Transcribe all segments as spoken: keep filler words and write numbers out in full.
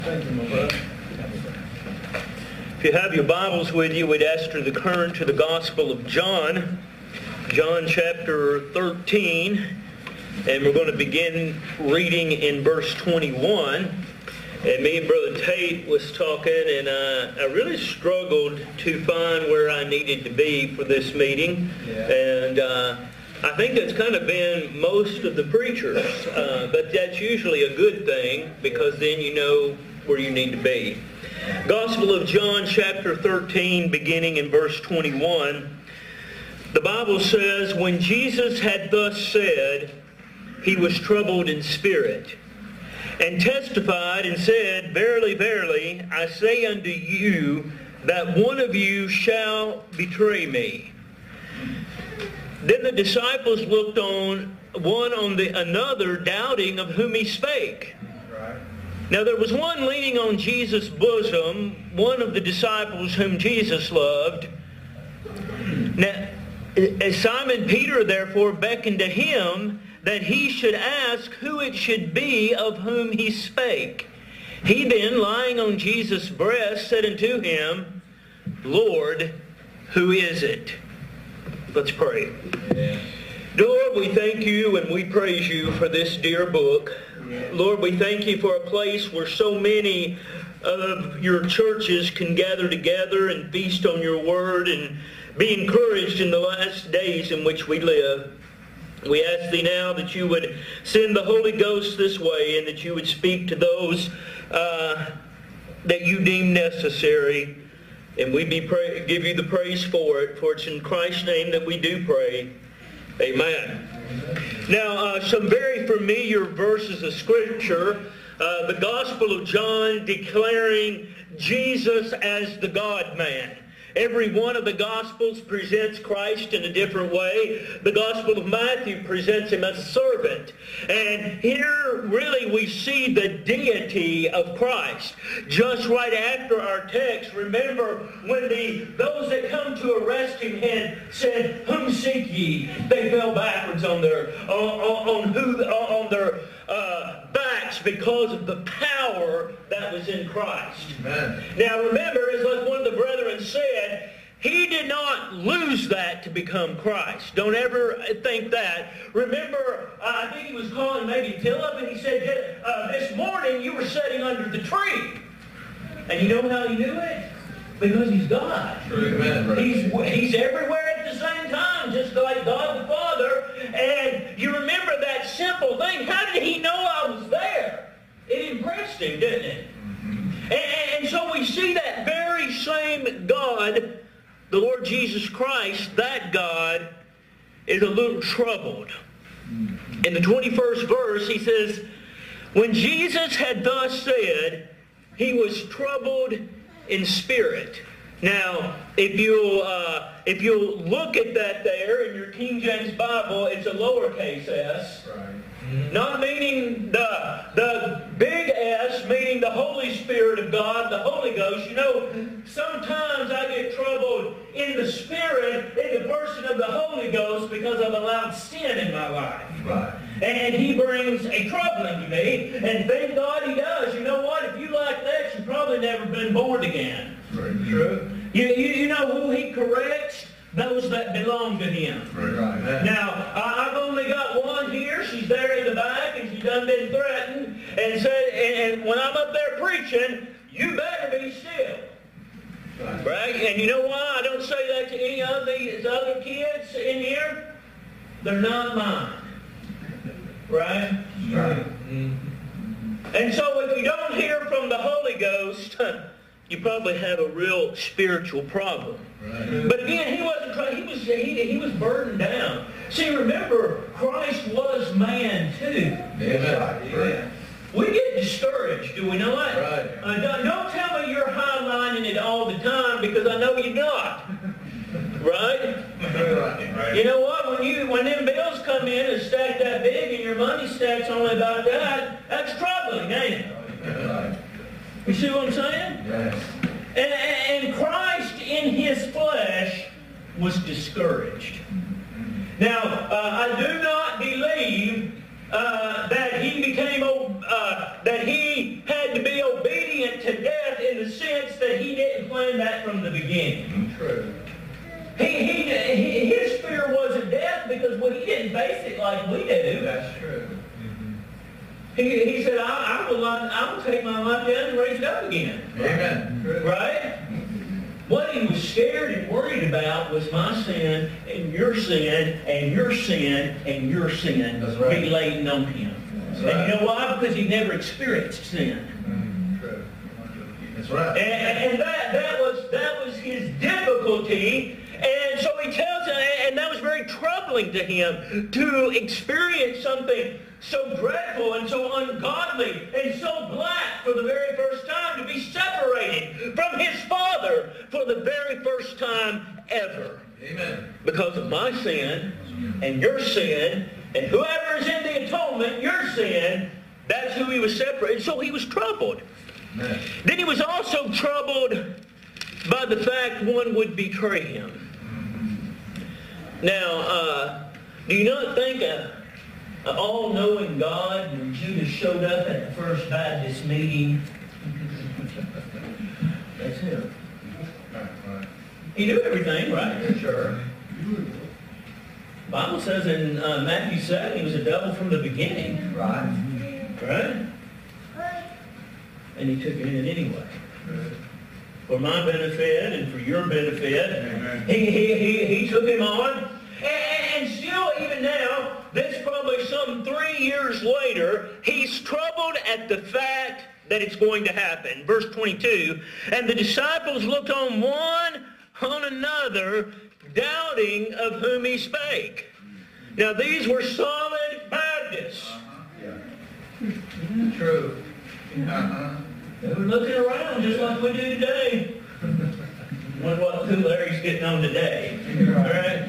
Thank you, my brother. If you have your Bibles with you, we'd ask you to turn to the Gospel of John, John chapter thirteen, and we're going to begin reading in verse twenty-one. And me and Brother Tate was talking, and uh, I really struggled to find where I needed to be for this meeting. Yeah. And uh, I think that's kind of been most of the preachers, uh, but that's usually a good thing because then you know where you need to be. Gospel of John chapter thirteen, beginning in verse twenty-one. The Bible says, "When Jesus had thus said, he was troubled in spirit, and testified and said, Verily, verily, I say unto you, that one of you shall betray me. Then the disciples looked on one on the another, doubting of whom he spake. Right. Now there was one leaning on Jesus' bosom, one of the disciples whom Jesus loved. Now Simon Peter therefore beckoned to him that he should ask who it should be of whom he spake. He then, lying on Jesus' breast, said unto him, Lord, who is it? Let's pray. Yeah. Lord, we thank you and we praise you for this dear book. Yeah. Lord, we thank you for a place where so many of your churches can gather together and feast on your word and be encouraged in the last days in which we live. We ask thee now that you would send the Holy Ghost this way and that you would speak to those uh, that you deem necessary. And we be pray, give you the praise for it, for it's in Christ's name that we do pray. Amen. Now, uh, some very familiar verses of Scripture. Uh, the Gospel of John declaring Jesus as the God-man. Every one of the Gospels presents Christ in a different way. The Gospel of Matthew presents him as a servant. And here really we see the deity of Christ. Just right after our text, remember when the those that come to arrest him had said, Whom seek ye? They fell backwards on their on, on, on who on their uh, backs because of the power that was in Christ. Amen. Now remember, as like one of the brethren said, he did not lose that to become Christ. Don't ever think that. Remember, uh, I think he was calling maybe Philip, and he said, uh, this morning you were sitting under the tree. And you know how he knew it? Because he's God. Amen. He's, he's everywhere at the same time, just like God the Father. And you remember that simple thing. How did he know I was there? It impressed him, didn't it? Mm-hmm. And, and so we see that very same God, the Lord Jesus Christ, that God is a little troubled. Mm-hmm. In the twenty-first verse, he says, When Jesus had thus said, he was troubled in spirit. Now, if you'll, uh, if you'll look at that there in your King James Bible, it's a lowercase s. Right. Not meaning the, the big S, meaning the Holy Spirit of God, the Holy Ghost. You know, sometimes I get troubled in the Spirit, in the person of the Holy Ghost, because I've allowed sin in my life. Right. And he brings a troubling to me, and thank God he does. You know what? If you like that, you've probably never been born again. Very true. You, you, you know who he corrects? Those that belong to him. Right. Now, I've only got one here. She's there in the back, and she's done been threatened. And said, and when I'm up there preaching, you better be still. Right. Right? And you know why I don't say that to any of these other kids in here? They're not mine. Right? Right. And so if you don't hear from the Holy Ghost, you probably have a real spiritual problem. Right. But again, he wasn't trying, he was he, he was burdened down. See, remember, Christ was man too. Amen. Right. We get discouraged, do we not? Right. Uh, don't, don't tell me you're highlining it all the time, because I know you're not. Right? Right. Right. You know what? When you when them bills come in and stack that big and your money stacks only about that, that's troubling, ain't it? Right. You see what I'm saying? Yes. And, and Christ in his flesh was discouraged. Now, uh, I do not believe uh, that he became uh, that he had to be obedient it to death in the sense that he didn't plan that from the beginning. True. He, he, he, his fear wasn't death because well, he didn't base it like we do. That's true. He, he said, I, I, will, I will take my life down and raise it up again. Amen. True. Right? What he was scared and worried about was my sin and your sin and your sin and your sin That's right. relating on him. That's and right. you know why? Because he never experienced sin. Mm, true. That's right. And, and that, that, was, that was his difficulty. And so he tells us, and that was very troubling to him, to experience something so dreadful and so ungodly and so black for the very first time, to be separated from his Father for the very first time ever. Amen. Because of my sin and your sin, and whoever is in the atonement, your sin, that's who he was separated. So he was troubled. Amen. Then he was also troubled by the fact one would betray him. Now, uh, do you not think a, a all-knowing God, when Judas showed up at the First Baptist meeting, that's him. Right, right. He knew everything, right? Sure. The Bible says in uh, Matthew seven, he was a devil from the beginning. Right. Right? And he took it in anyway. Good. For my benefit and for your benefit. Amen. He, he, he, he took him on. And, and still, even now, this probably some three years later, he's troubled at the fact that it's going to happen. Verse twenty-two, and the disciples looked on one on another, doubting of whom he spake. Now, these were solid Baptists. Uh-huh. Yeah. True. Uh-huh. They were looking around just like we do today. Wonder what who Larry's getting on today. All right?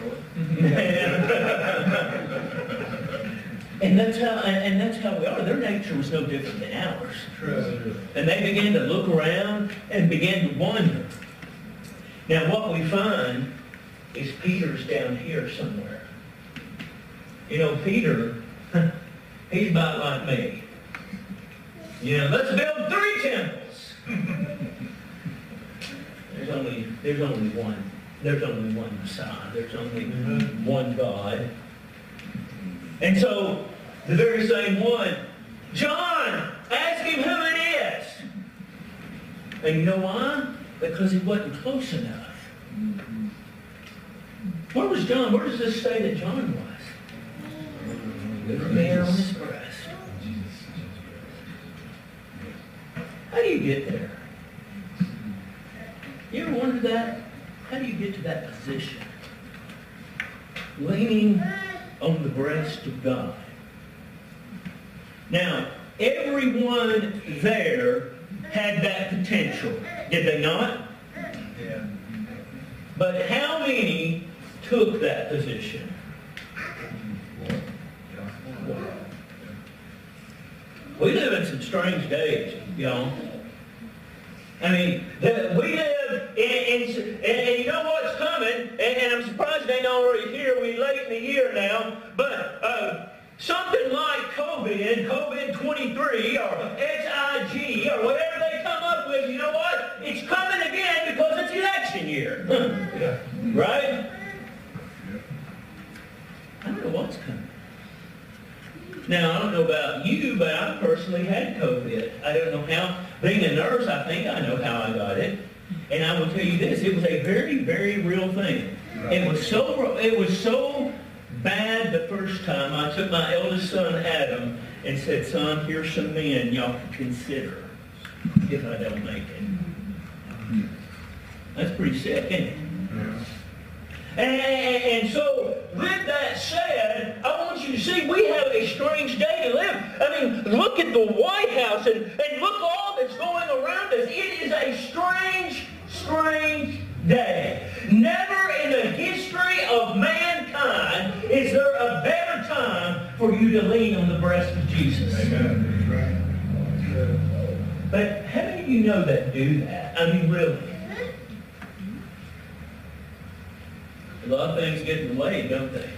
And that's how and that's how we are. Their nature was no different than ours. True. And they began to look around and began to wonder. Now what we find is Peter's down here somewhere. You know, Peter, he's about like me. You know, let's build three temples. There's only there's only one. There's only one Messiah. There's only one God. And so, the very same one, John, ask him who it is. And you know why? Because he wasn't close enough. Where was John? Where does this say that John was? With the hair on his breast. How do you get there? You ever wondered that? How do you get to that position? Leaning on the breast of God. Now, everyone there had that potential, did they not? Yeah. But how many took that position? We live in some strange days, y'all. I mean, the, we live in, in and, and you know what's coming, and, and I'm surprised they ain't already here. We're late in the year now, but uh, something like COVID, COVID twenty-three, or H I G, or whatever they come up with, you know what? It's coming again because it's election year. Yeah. Right? I don't know what's coming. Now, I don't know about you, but I personally had COVID. I don't know how. Being a nurse, I think I know how I got it. And I will tell you this, it was a very, very real thing. It was so, it was so bad the first time. I took my eldest son, Adam, and said, son, here's some men y'all can consider if I don't make it. That's pretty sick, isn't it? Yeah. And, and, and so, with that said, I want you to see we have a strange day to live. I mean, look at the White House and, and look all that's going around us. It is a strange, strange day. Never in the history of mankind is there a better time for you to lean on the breast of Jesus. Amen. That's right. But how many of you know that do that? I mean, really. A lot of things get delayed, don't they?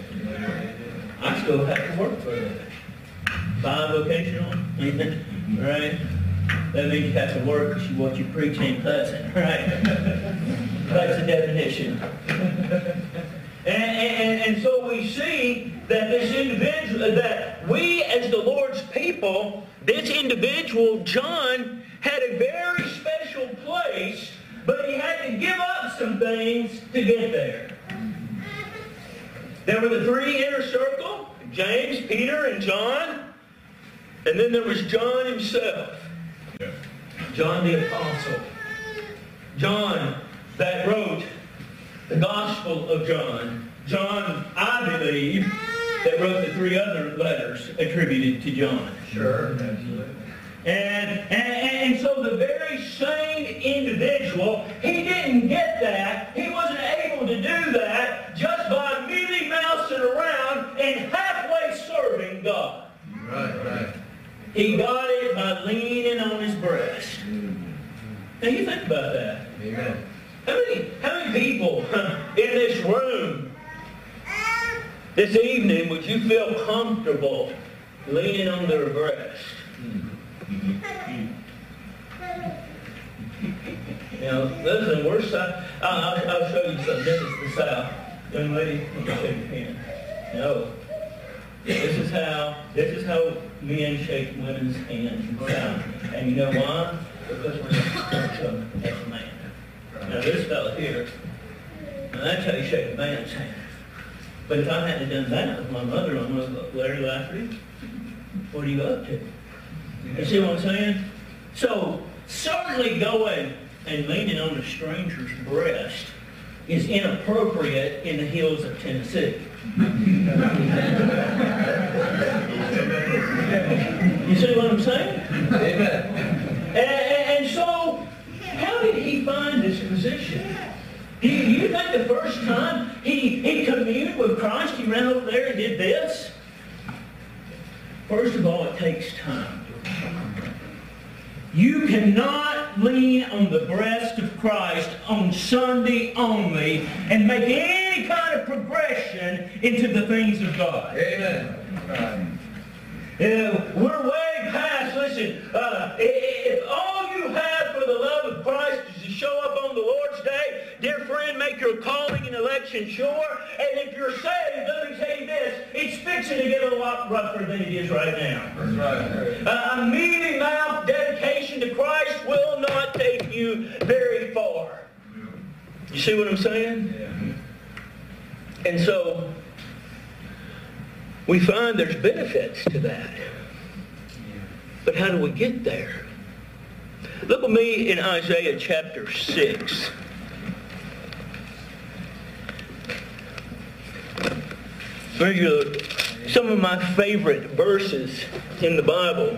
I still have to work for a living. Bivocational, right? That means you have to work because what you preach ain't pleasant, right? That's the definition. And, and, and so we see that this individual, that we as the Lord's people, this individual, John, had a very special place, but he had to give up some things to get there. There were the three inner circle, James, Peter, and John. And then there was John himself. John the Apostle. John that wrote the Gospel of John. John, I believe, that wrote the three other letters attributed to John. Sure, absolutely. And, and, and so the very same individual, he didn't get that. He wasn't able to do that just by merely mousing around and halfway serving God. Right, right. He got it by leaning on his breast. Now you think about that. Amen. How many, how many people in this room this evening would you feel comfortable leaning on their breast? Now, listen, we're South. I'll, I'll show you something. This is the South. Young lady, let me shake your hand. No. This is how, this is how men shake women's hands in the South. And you know why? Because we're not so as a man. Now this fella here, now that's how you shake a man's hand. But if I hadn't done that with my mother-in-law, Larry Lafferty, what are you up to? You see what I'm saying? So, certainly going and leaning on a stranger's breast is inappropriate in the hills of Tennessee. You see what I'm saying? Amen. And, and, and so, how did he find this position? Do you, you think the first time he, he communed with Christ, he ran over there and did this? First of all, it takes time. You cannot lean on the breast of Christ on Sunday only and make any kind of progression into the things of God. Amen. Right. Uh, we're way past, listen, uh, if all you have for the love of Christ is to show up on the Lord's Day, dear friend, make your calling and election sure. And if you're saved, let me tell you this, it's fixing to get a lot rougher than it is right now. That's right. Uh, a mealy-mouthed dedication to Christ will not take you very far. You see what I'm saying? Yeah. And so, we find there's benefits to that. But how do we get there? Look with me in Isaiah chapter six. These are some of my favorite verses in the Bible.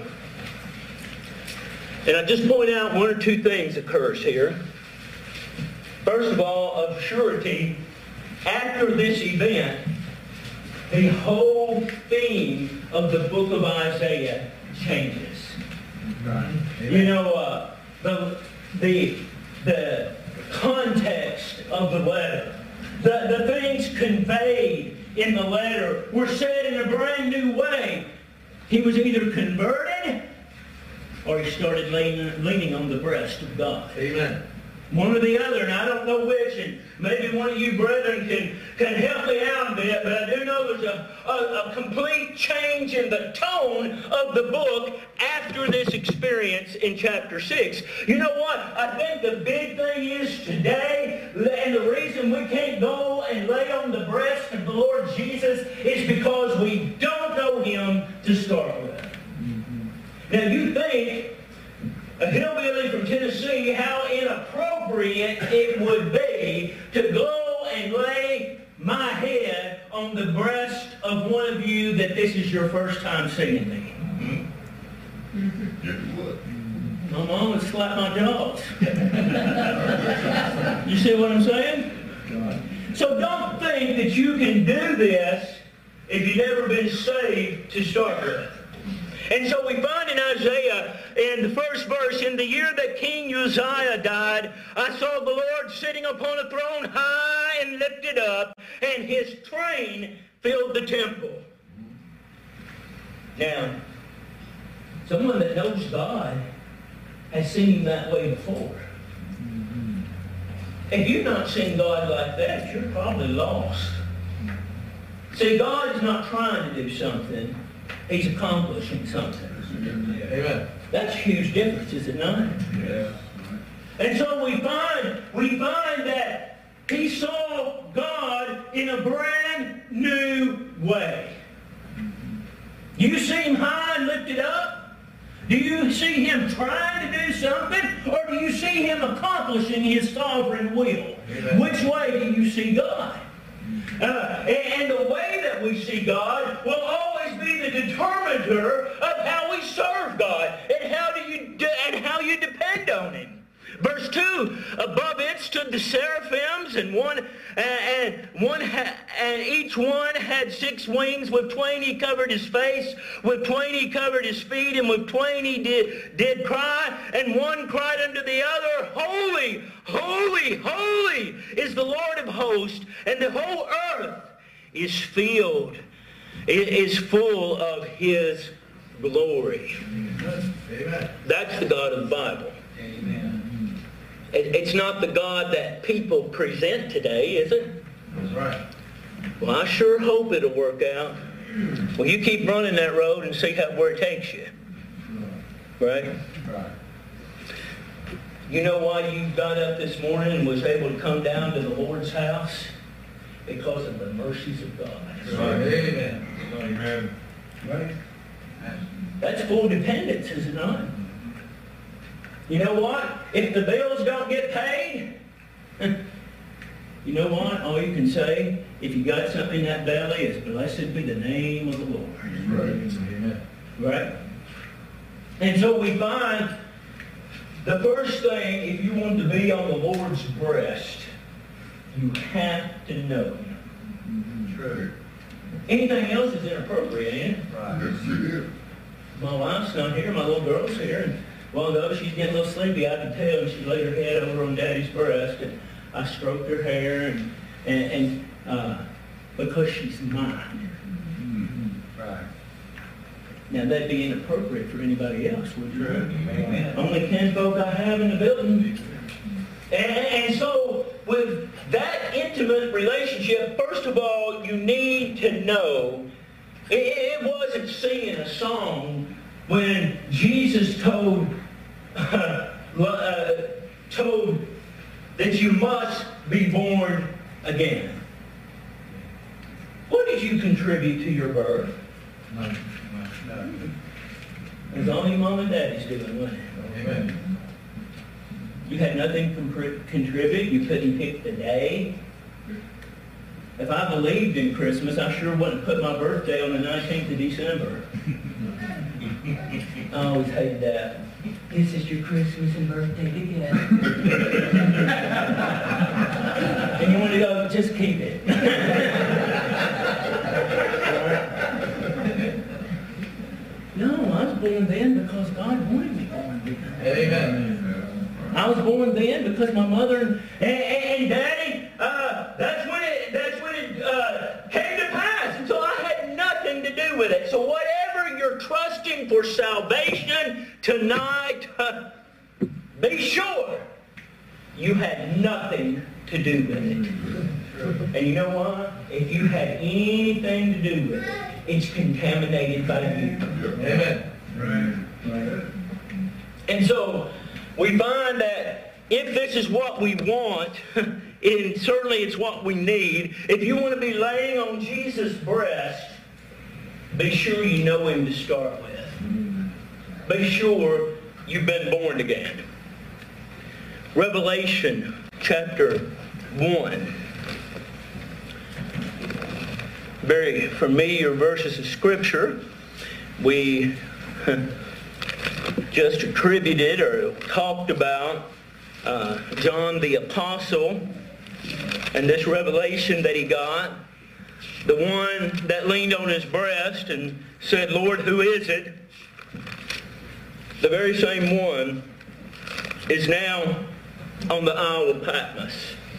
And I just point out one or two things occurs here. First of all, of surety, after this event, the whole theme of the book of Isaiah changes. Right. You know, uh, the, the, the context of the letter, the, the things conveyed in the letter were said in a brand new way. He was either converted or he started leaning, leaning on the breast of God. Amen. One or the other, and I don't know which, and maybe one of you brethren can, can help me out a bit, but I do know there's a, a, a complete change in the tone of the book after this experience in chapter six. You know what? I think the big thing is today, and the reason we can't go and lay on the breast of the Lord Jesus is because we don't know Him to start with. Mm-hmm. Now you think, a hillbilly from Tennessee, how inappropriate it would be to go and lay my head on the breast of one of you that this is your first time seeing me. Mm-hmm. It would. My mom would slap my jaws. You see what I'm saying? God. So don't think that you can do this if you've never been saved to start with. And so we find in Isaiah, in the first verse, in the year that King Uzziah died, I saw the Lord sitting upon a throne high and lifted up, and his train filled the temple. Now, someone that knows God has seen Him that way before. If you've not seen God like that, you're probably lost. See, God is not trying to do something. He's accomplishing something. Amen. That's a huge difference, is it not? Yeah. And so we find, we find that he saw God in a brand new way. Do you see Him high and lifted up? Do you see Him trying to do something? Or do you see Him accomplishing His sovereign will? Amen. Which way do you see God? Uh, and, and the way that we see God will always be the determiner of how we serve God and how do you de- and how you depend on Him. Verse two, above it stood the seraphims, and one and one ha, and each one had six wings. With twain he covered his face, with twain he covered his feet, and with twain he did, did cry. And one cried unto the other, Holy, holy, holy is the Lord of hosts, and the whole earth is filled, is full of His glory. Amen. That's the God of the Bible. Amen. It's not the God that people present today, is it? That's right. Well, I sure hope it'll work out. Well, you keep running that road and see how, where it takes you. Right? Right. You know why you got up this morning and was able to come down to the Lord's house? Because of the mercies of God. Amen. Amen. Right. That's full dependence, is it not? You know what? If the bills don't get paid, you know what? All you can say, if you got something in that belly, is blessed be the name of the Lord. Right. Amen. Right? And so we find the first thing, if you want to be on the Lord's breast, you have to know Him. True. Anything else is inappropriate, ain't it? Right. Yes, it is. My wife's not here, my little girl's here, and a while ago she's getting a little sleepy, I could tell, and she laid her head over on Daddy's breast, and I stroked her hair, and, and, and uh, because she's mine. Right. Now that'd be inappropriate for anybody else, would you? Amen. Only ten folk I have in the building. And, and so with that intimate relationship, first of all, you need to know, it, it wasn't singing a song when Jesus told, uh, uh, told that you must be born again. What did you contribute to your birth? No. No. It was all your mom and daddy's doing, wasn't it? Amen. You had nothing to contribute. You couldn't pick the day. If I believed in Christmas, I sure wouldn't put my birthday on the nineteenth of December. I always hated that. This is your Christmas and birthday together. And you want to go, just keep it. No, I was born then because God wanted me born then. Amen. I was born then because my mother and, and, and daddy, uh, that's when it, that's when it uh, came to pass. And so I had nothing to do with it. So whatever you're trusting for salvation tonight, uh, be sure you had nothing to do with it. And you know what? If you had anything to do with it, it's contaminated by you. Amen. Right. And so we find that if this is what we want, and certainly it's what we need, if you want to be laying on Jesus' breast, be sure you know Him to start with. Be sure you've been born again. Revelation chapter one. Very familiar verses of Scripture. We just attributed or talked about uh, John the Apostle and this revelation that he got. The one that leaned on his breast and said, Lord, who is it? The very same one is now on the Isle of Patmos.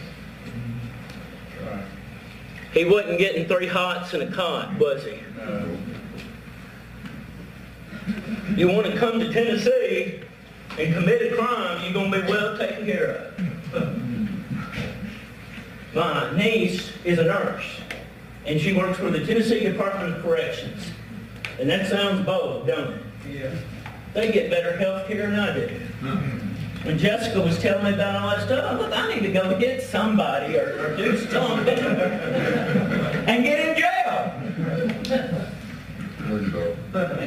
He wasn't getting three hots and a cot, was he? No. You want to come to Tennessee, and commit a crime, you're going to be well taken care of. My niece is a nurse, and she works for the Tennessee Department of Corrections. And that sounds bold, don't it? Yeah. They get better health care than I do. When Jessica was telling me about all that stuff, look, I need to go get somebody or, or do something and get in jail. There you go.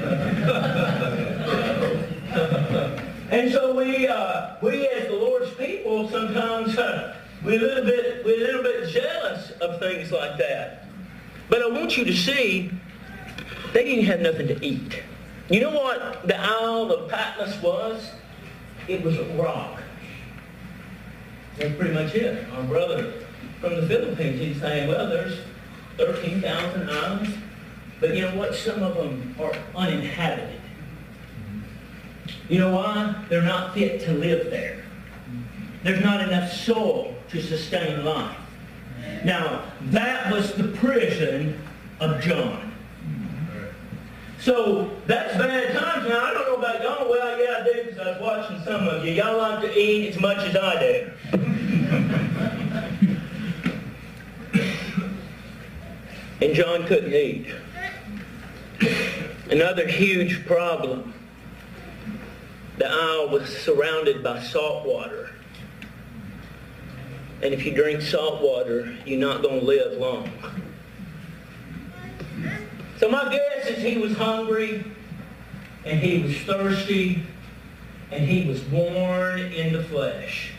And so we, uh, we as the Lord's people, sometimes uh, we're a little bit, we're a little bit jealous of things like that. But I want you to see, they didn't have nothing to eat. You know what the Isle of Patmos was? It was a rock. That's pretty much it. Our brother from the Philippines, he's saying, well, there's thirteen thousand islands. But you know what? Some of them are uninhabited. You know why? They're not fit to live there. There's not enough soil to sustain life. Now, that was the prison of John. So, that's bad times. Now, I don't know about y'all. Well, yeah, I do, because I was watching some of you. Y'all like to eat as much as I do. And John couldn't eat. Another huge problem. The isle was surrounded by salt water. And if you drink salt water, you're not going to live long. So my guess is he was hungry, and he was thirsty, and he was born in the flesh.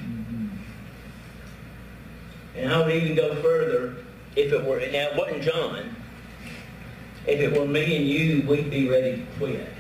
And I would even go further, if it were, now it wasn't John, if it were me and you, we'd be ready to quit.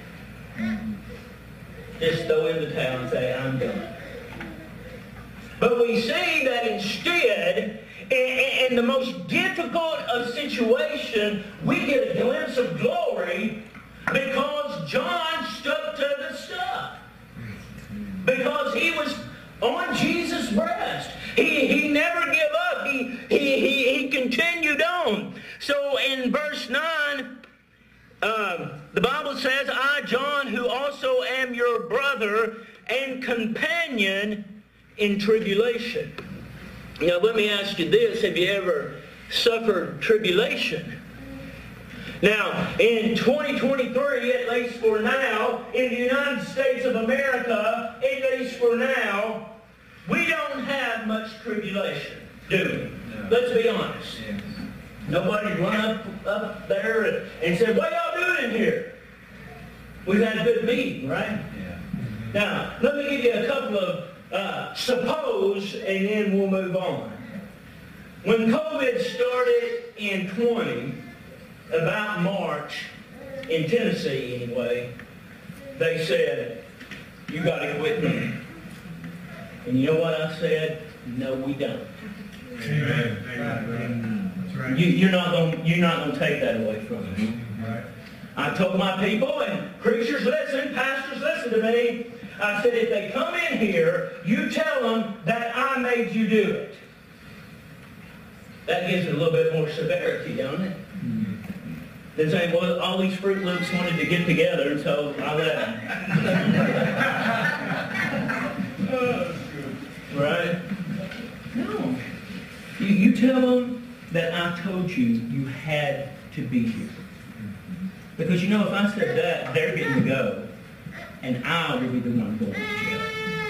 Just throw in the towel and say, I'm done. But we see that instead, in the most difficult of situations, we get a glimpse of glory because John stuck to the stuff. Because he was on Jesus' breast. He, he never gave up. He, he, he, he continued on. So in verse nine, um, the Bible says, I, John, who also am your brother and companion in tribulation. Now, let me ask you this. Have you ever suffered tribulation? Now, in twenty twenty-three, at least for now, in the United States of America, at least for now, we don't have much tribulation, do we? No. Let's be honest. Yes. Nobody run up, up there and, and said, what y'all doing in here? We've had a good meeting, right? Yeah. Now, let me give you a couple of Uh, suppose, and then we'll move on. When COVID started in twenty, about March, in Tennessee anyway, they said, you got to quit me. And you know what I said? No, we don't. Amen. Amen. That's right. You, you're not going. You're not going to take that away from me. Right. I told my people, and preachers listen, pastors listen to me. I said, if they come in here, you tell them that I made you do it. That gives it a little bit more severity, don't it? Mm-hmm. They're saying, well, all these Fruit Loops wanted to get together, and so I let them. Right? No. You, you tell them that I told you you had to be here. Because, you know, if I said that, they're getting to go. And I'll be the one going to jail.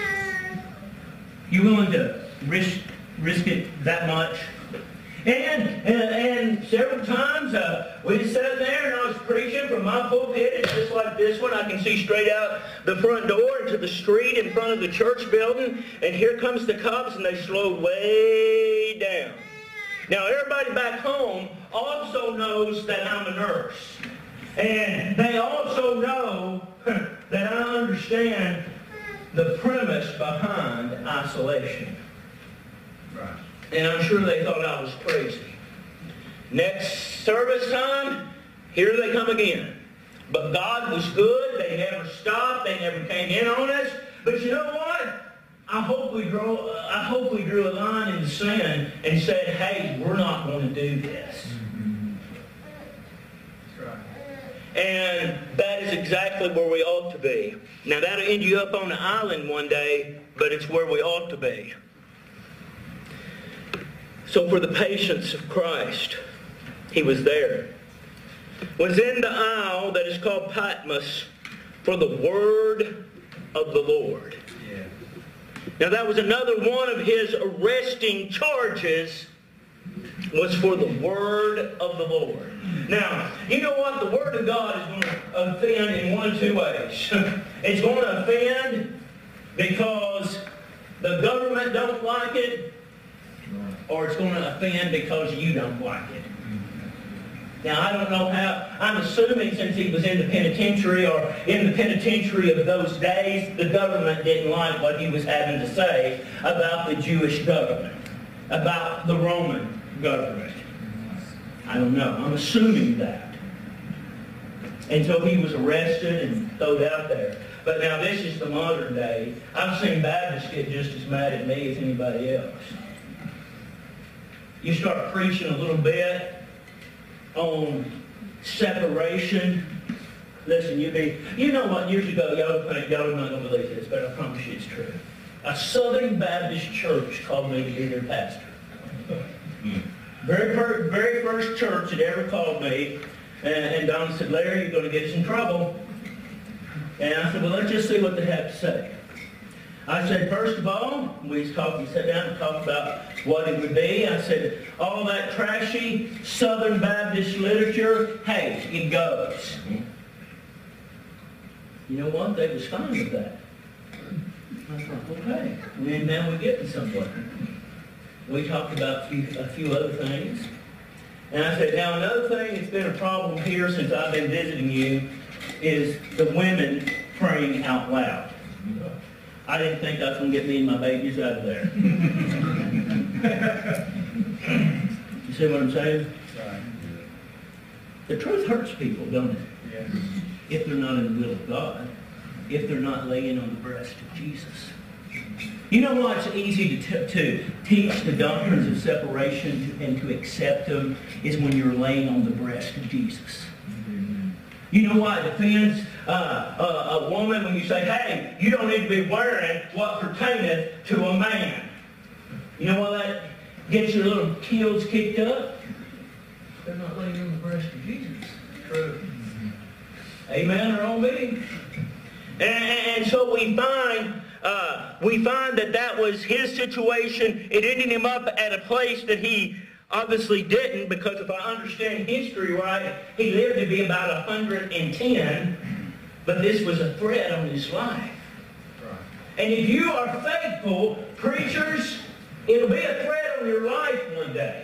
You willing to risk risk it that much? And and, and several times uh, we sat there and I was preaching from my pulpit. It's just like this one. I can see straight out the front door into the street in front of the church building. And here comes the cops, and they slowed way down. Now everybody back home also knows that I'm a nurse. And they also know that I understand the premise behind isolation. Right. And I'm sure they thought I was crazy. Next service time, here they come again. But God was good. They never stopped. They never came in on us. But you know what? I hope we drew, I hope we drew a line in the sand and said, hey, we're not going to do this. And that is exactly where we ought to be. Now that'll end you up on the island one day, but it's where we ought to be. So for the patience of Christ, he was there. Was in the isle that is called Patmos for the word of the Lord. Yeah. Now that was another one of his arresting charges, was for the word of the Lord. Now, you know what? The word of God is going to offend in one of two ways. It's going to offend because the government don't like it, or it's going to offend because you don't like it. Now, I don't know how, I'm assuming since he was in the penitentiary or in the penitentiary of those days, the government didn't like what he was having to say about the Jewish government, about the Roman government. I don't know. I'm assuming that. And so he was arrested and thrown out there. But now this is the modern day. I've seen Baptists get just as mad at me as anybody else. You start preaching a little bit on separation. Listen, you be, you know what, years ago, y'all think y'all are not going to believe this, but I promise you it's true. A Southern Baptist church called me to be their pastor. Very, fir- very first church that ever called me, and, and Don said, Larry, you're going to get us in trouble. And I said, well, let's just see what they have to say. I said, first of all, we talked, we sat down and talked about what it would be. I said, all that trashy Southern Baptist literature, hey, it goes. You know what? They was fine with that. I thought, okay. And now we're getting somewhere. We talked about a few, a few other things. And I said, now another thing that's been a problem here since I've been visiting you is the women praying out loud. I didn't think I was going to get me and my babies out of there. You see what I'm saying? The truth hurts people, don't it? Yes. If they're not in the will of God. If they're not laying on the breast of Jesus. You know why it's easy to, t- to teach the doctrines of separation to, and to accept them is when you're laying on the breast of Jesus. You know why it defends uh, uh, a woman when you say, hey, you don't need to be wearing what pertaineth to a man. You know why that gets your little heels kicked up? They're not laying on the breast of Jesus. True. Amen or on me? And, and so we find, uh, we find that that was his situation. It ended him up at a place that he obviously didn't, because if I understand history right, he lived to be about one hundred ten, but this was a threat on his life. Right. And if you are faithful preachers, it'll be a threat on your life one day.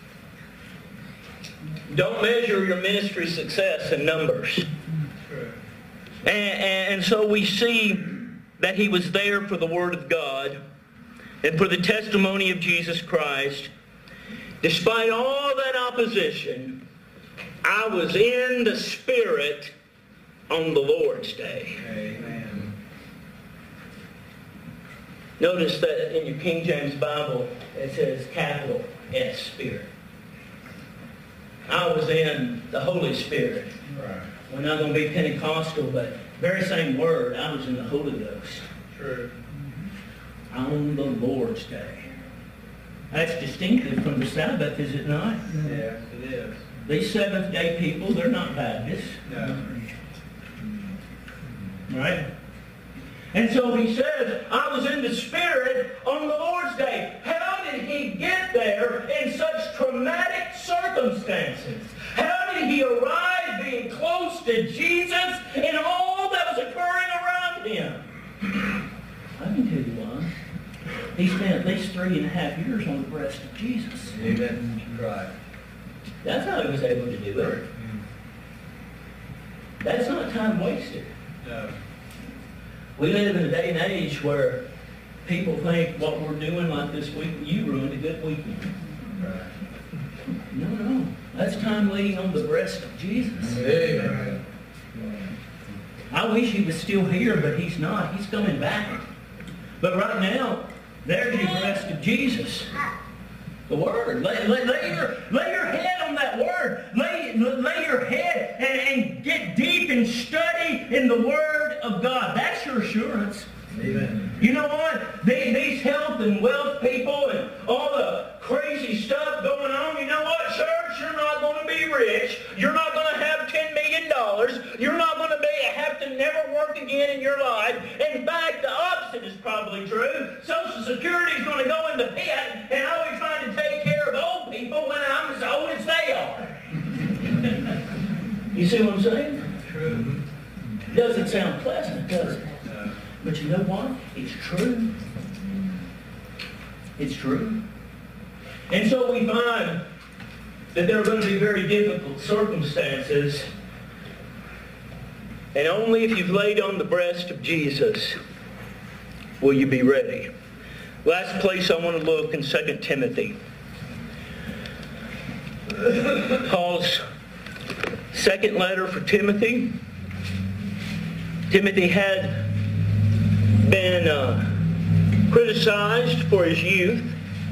Don't measure your ministry success in numbers. True. And, and, and so we see that he was there for the Word of God and for the testimony of Jesus Christ. Despite all that opposition, I was in the Spirit on the Lord's day. Amen. Notice that in your King James Bible, it says capital S, Spirit. I was in the Holy Spirit. Right. We're not going to be Pentecostal, but very same word, I was in the Holy Ghost. True. On the Lord's day. That's distinctive from the Sabbath, is it not? Yes, it is. These Seventh-day people, they're not Baptists. No. Right? And so he says, I was in the Spirit on the Lord's day. How did he get there in such traumatic circumstances? How did he arrive being close to Jesus and all that was occurring around him? I can tell you why. He spent at least three and a half years on the breast of Jesus. Amen. Right. That's how he was able to do it. That's not time wasted. No. We live in a day and age where people think what we're doing like this week, you ruined a good weekend. Right. No, no. That's time laying on the breast of Jesus. Amen. I wish he was still here, but he's not. He's coming back. But right now, there's your breast of Jesus. The Word. Lay, lay, lay, your, lay your head on that Word. Lay, lay your head and, and get get deep and study in the Word of God. That's your assurance. Amen. You know what? They, these health and wealth people and all the crazy stuff going on, you know what, church? You're not going to be rich. You're not going to have ten million dollars. You're not going to be have to never work again in your life. In fact, the opposite is probably true. Social Security is going to go in the pit, and I'll be trying to take care of old people when I'm as old as they are. You see what I'm saying? True. Doesn't sound pleasant, does it? No. But you know what? It's true. It's true. And so we find that there are going to be very difficult circumstances. And only if you've laid on the breast of Jesus will you be ready. Last place I want to look in Second Timothy. Paul's second letter for Timothy. Timothy had been uh, criticized for his youth.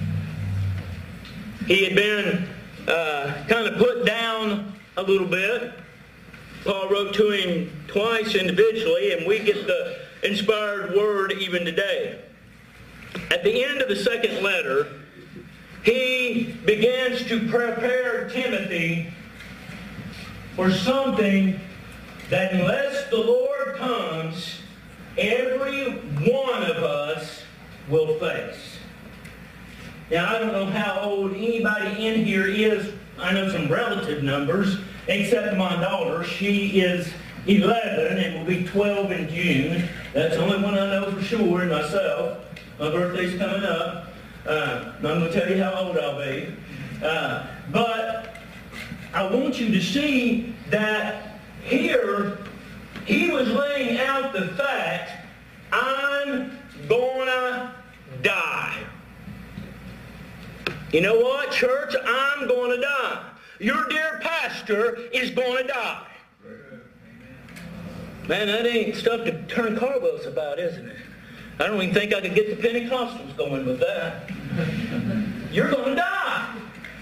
He had been uh, kind of put down a little bit. Paul wrote to him twice individually, and we get the inspired word even today. At the end of the second letter, he begins to prepare Timothy for something that unless the Lord comes, every one of us will face. Now, I don't know how old anybody in here is. I know some relative numbers, except my daughter. She is eleven and will be twelve in June. That's the only one I know for sure, and myself. My birthday's coming up. Uh, I'm going to tell you how old I'll be. Uh, but I want you to see that here, he was laying out the fact, I'm gonna die. You know what, church? I'm gonna die. Your dear pastor is gonna die. Man, that ain't stuff to turn car wheels about, isn't it? I don't even think I could get the Pentecostals going with that. You're gonna die.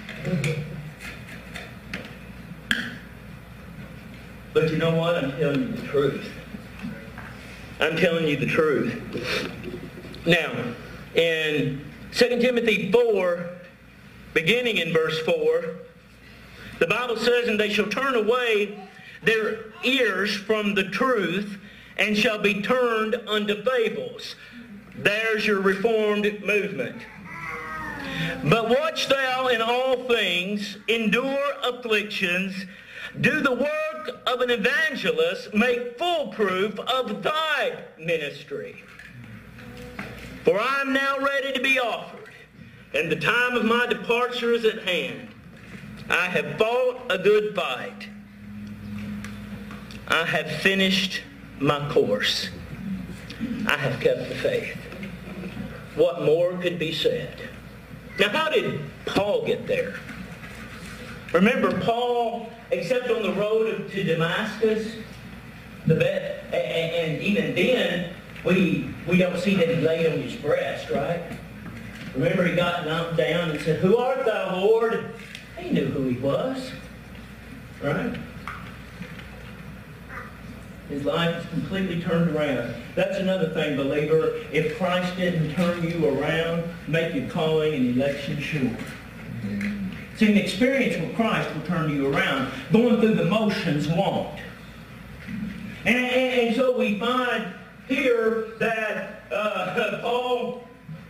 But you know what? I'm telling you the truth. I'm telling you the truth. Now, in Second Timothy four, beginning in verse four, the Bible says, and they shall turn away their ears from the truth and shall be turned unto fables. There's your Reformed movement. But watch thou in all things, endure afflictions, do the work of an evangelist, make full proof of thy ministry. For I am now ready to be offered, and the time of my departure is at hand. I have fought a good fight. I have finished my course. I have kept the faith. What more could be said? Now, how did Paul get there? Remember, Paul, except on the road to Damascus, the bed, and, and even then, we we don't see that he laid on his breast, right? Remember, he got knocked down and said, "Who art thou, Lord?" He knew who he was, right? His life is completely turned around. That's another thing, believer. If Christ didn't turn you around, make your calling and election sure. See, an experience with Christ will turn you around. Going through the motions won't. And, and, and so we find here that uh, Paul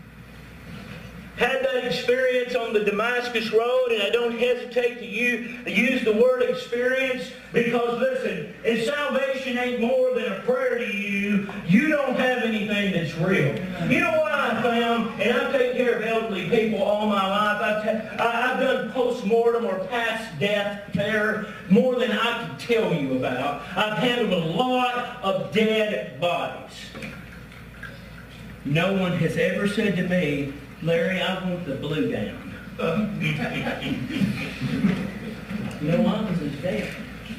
had that experience on the Damascus Road, and I don't hesitate to use, use the word experience because, listen, if salvation ain't more than a prayer to you, you don't have anything that's real. You know what I found? And I've taken care of elderly people all my life. I've, ta- I- I've done post-mortem or past-death care more than I can tell you about. I've handled a lot of dead bodies. No one has ever said to me, "Larry, I want the blue gown." You know why? Because it's dead.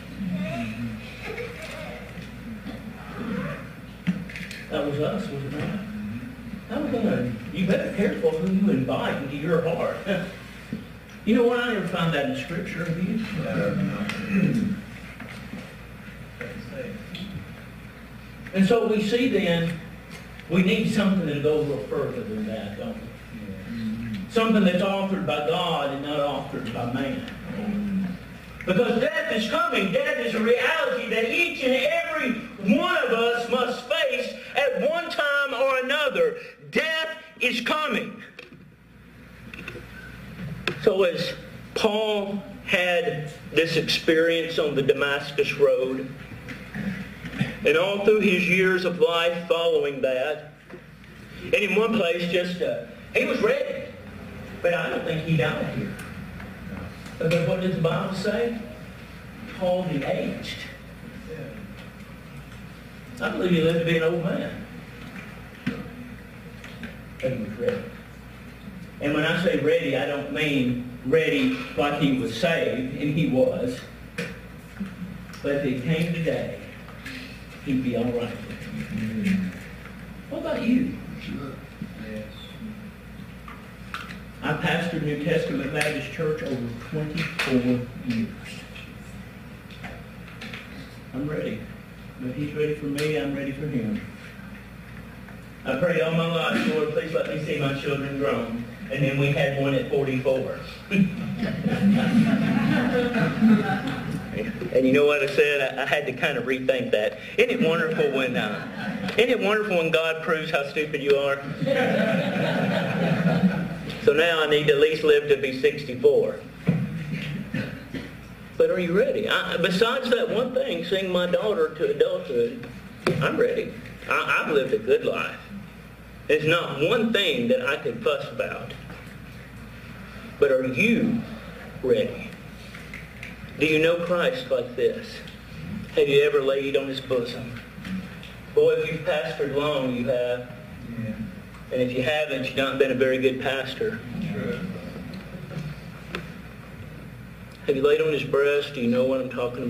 That was us, was it not? I was gonna, you better be careful who you invite into your heart. You know what? I never found that in Scripture, have you? And so we see then, we need something that goes a little further than that, don't we? Something that's offered by God and not offered by man. Because death is coming. Death is a reality that each and every one of us must face at one time or another. Death is coming. So as Paul had this experience on the Damascus Road, and all through his years of life following that, and in one place just, uh, he was ready. But I don't think he died here. But what does the Bible say? Paul the aged. I believe he lived to be an old man. But he was ready. And when I say ready, I don't mean ready like he was saved, and he was. But if it came today, he'd be all right with him. What about you? Yes. I pastored New Testament Baptist Church over twenty-four years. I'm ready. If he's ready for me, I'm ready for him. I prayed all my life, Lord, please let me see my children grown. And then we had one at forty-four. And you know what I said? I, I had to kind of rethink that. Isn't it wonderful when, uh, isn't it wonderful when God proves how stupid you are? So now I need to at least live to be sixty-four. But are you ready? I, besides that one thing, seeing my daughter to adulthood, I'm ready. I, I've lived a good life. There's not one thing that I could fuss about. But are you ready? Do you know Christ like this? Have you ever laid on his bosom? Boy, if you've pastored long, you have. Yeah. And if you haven't, you've not been a very good pastor. True. Have you laid on his breast? Do you know what I'm talking about?